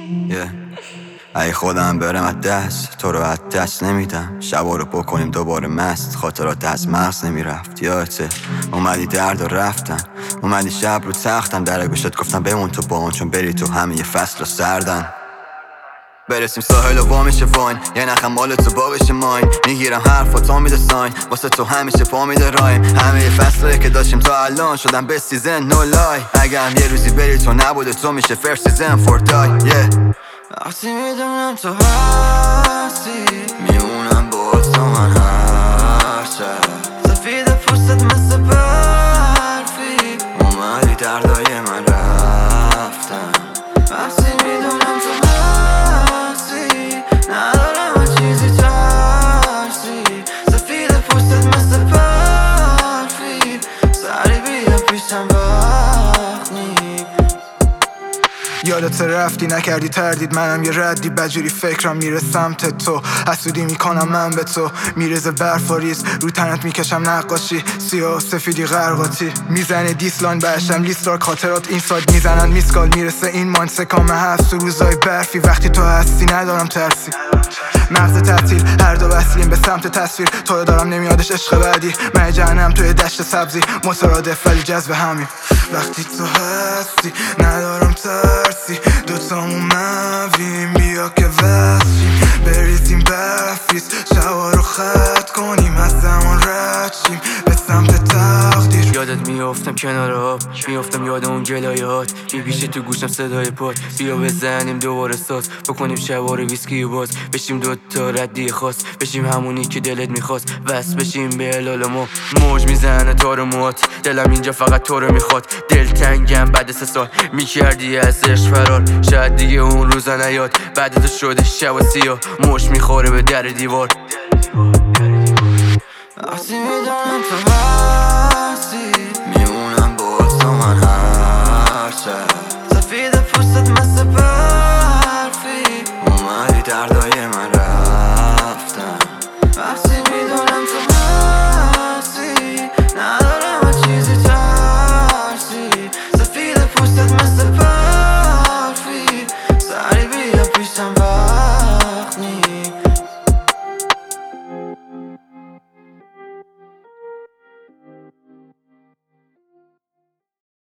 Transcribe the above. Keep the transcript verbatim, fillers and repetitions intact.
yeah. ای خودم برم از دست تو رو از دست نمیدم، شبا رو بکنیم دوباره مست، خاطرات از مغز نمیرفت. یادته اومدی درد و رفتن، اومدی شب رو تختم، در گوشت گفتم بمون تو با اون، چون بری تو همه یه فصل و سردن. برسیم ساحل و با میشه واین، یه نخم مال تو با بشه ماین، میگیرم حرفاتو میده ساین، واسه تو همیشه پا میده رایم. همه یه فصله که داشتیم تا الان شدم به سیزن نو لای، اگه هم یه روزی بری تو نبوده تو میشه فرست سیزن فور دای. yeah. وقتی میدونم تو هستی میمونم با تو من هر شب، سفید پوستت مثل برفی، اومدی دردای من رفتن. وقتی میدونم تو هستی ندارم از چیزی ترسی، سفید پوستت مثل برفی، سری بیا پیشم وقت نی. یادت رفتی نکردی تردید، منم یه ردی بجوری فکرم میره سمت تو، حسودی میکنم من به تو، میرزه برف و ریز رو تنت میکشم نقاشی، سیاه و سفیدی غرقاتی، میزنه دیسلاین بشم لیستار خاطرات این ساید میزنن میسکال، میرسه این مان سکام هست تو روزای برفی، وقتی تو هستی ندارم ترسی، مغز تعطیل هر دو وصلیم به سمت تصویر، تو رو دارم نمیادش عشق بعدی، من جهنم توی دشت سبزی، مترادف ولی جذب همین. وقتی تو هستی ندارم ترسی، دوتامون مویم بیا که وصلیم، بریزیم برفریز شبا رو خط کنیم، از زمان رد شیم به سمت تقدیر. یادت میافتم کنار آب، میافتم یاد اون جلایات، میپیشه تو گوشم صدای پاد، بیا بزنیم دوباره ساز، بکنیم شبا رو ویسکی و باز، بشیم دوتا ردی خاص، بشیم همونی که دلت میخواست، وصل بشیم به هلال ما. موج میزنه تار موات، دلم اینجا فقط تو رو میخواد، دل تنگم بعد سه سال میکردی از عشق فرار، شاید دیگه اون روزا نیاد، بعد تو شده شب و سیاه، موج میخوره به در دیوار. وقتی میدونم تو